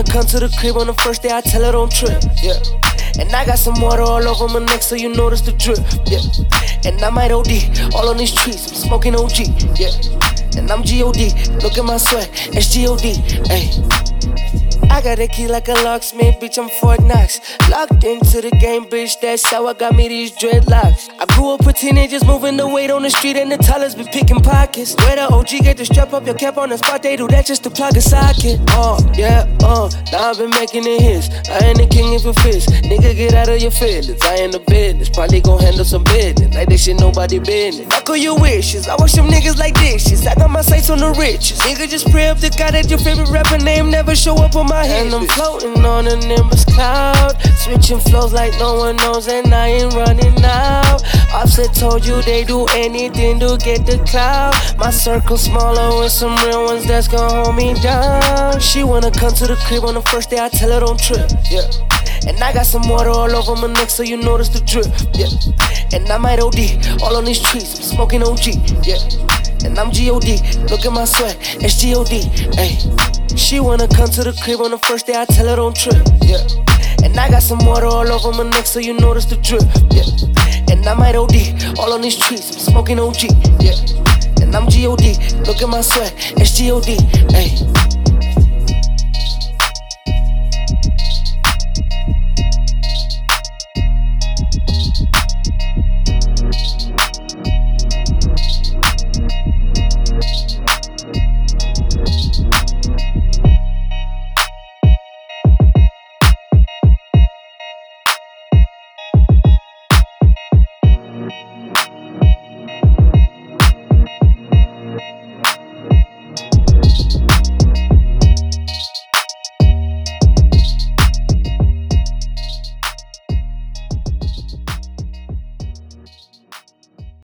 come to the crib on the first day, I tell her don't trip, yeah. And I got some water all over my neck, so you notice the drip, yeah. And I might OD, all on these trees, I'm smoking OG, yeah. And I'm G.O.D., look at my sweat, it's G.O.D., ayy. I got a key like a locksmith, bitch, I'm Fort Knox. Locked into the game, bitch, that's how I got me these dreadlocks. I grew up with teenagers moving the weight on the street, and the tellers be picking pockets. Where the OG get to strap up your cap on the spot, they do that just to plug a socket. Now I've been making it hits. I ain't the king if it fits. Nigga, get out of your feelings, I ain't the business. Probably gon' handle some business, like this shit nobody business. Fuck all your wishes, I wash them niggas like dishes. I got my sights on the riches. Nigga, just pray up to God that your favorite rapper name never show up on my head. And I'm floating on a nimbus cloud, switching flows like no one knows, and I ain't running out. Offset told you they do anything to get the clout. My circle smaller with some real ones that's gon' hold me down. She wanna come to the crib on the first day, I tell her don't trip, yeah. And I got some water all over my neck, so you notice the drip, yeah. And I might OD, all on these trees, I'm smoking OG, yeah. And I'm G.O.D., look at my sweat, it's G.O.D., ayy. She wanna come to the crib on the first day, I tell her don't trip, yeah. And I got some water all over my neck, so you notice the drip, yeah. And I might OD, all on these trees, I'm smoking OG, yeah. And I'm G.O.D., look at my sweat, it's G.O.D., ayy.